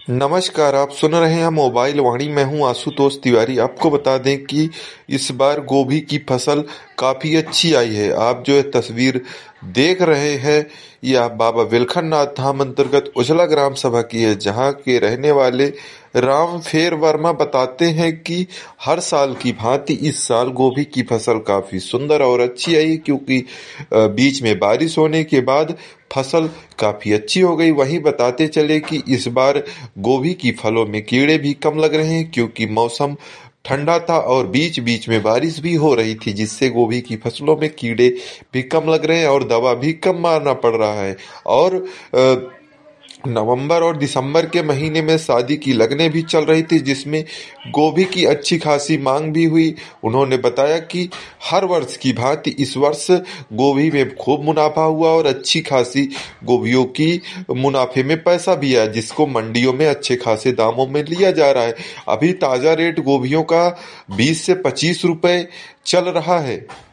नमस्कार, आप सुन रहे हैं मोबाइल वाणी। मैं हूं आशुतोष तिवारी। आपको बता दें कि इस बार गोभी की फसल काफी अच्छी आई है। आप जो ये तस्वीर देख रहे हैं, यह बाबा विलखन धाम अंतर्गत उजला ग्राम सभा की है, जहां के रहने वाले राम फेर वर्मा बताते हैं कि हर साल की भांति इस साल गोभी की फसल काफी सुंदर और अच्छी आई, क्योंकि बीच में बारिश होने के बाद फसल काफी अच्छी हो गई। वहीं बताते चले कि इस बार गोभी की फलों में कीड़े भी कम लग रहे हैं, क्योंकि मौसम ठंडा था और बीच बीच में बारिश भी हो रही थी, जिससे गोभी की फसलों में कीड़े भी कम लग रहे हैं और दवा भी कम मारना पड़ रहा है। और नवंबर और दिसंबर के महीने में शादी की लगनें भी चल रही थी, जिसमें गोभी की अच्छी खासी मांग भी हुई। उन्होंने बताया कि हर वर्ष की भांति इस वर्ष गोभी में खूब मुनाफा हुआ और अच्छी खासी गोभियों की मुनाफे में पैसा भी आया, जिसको मंडियों में अच्छे खासे दामों में लिया जा रहा है। अभी ताजा रेट गोभियों का 20 से 25 रुपए चल रहा है।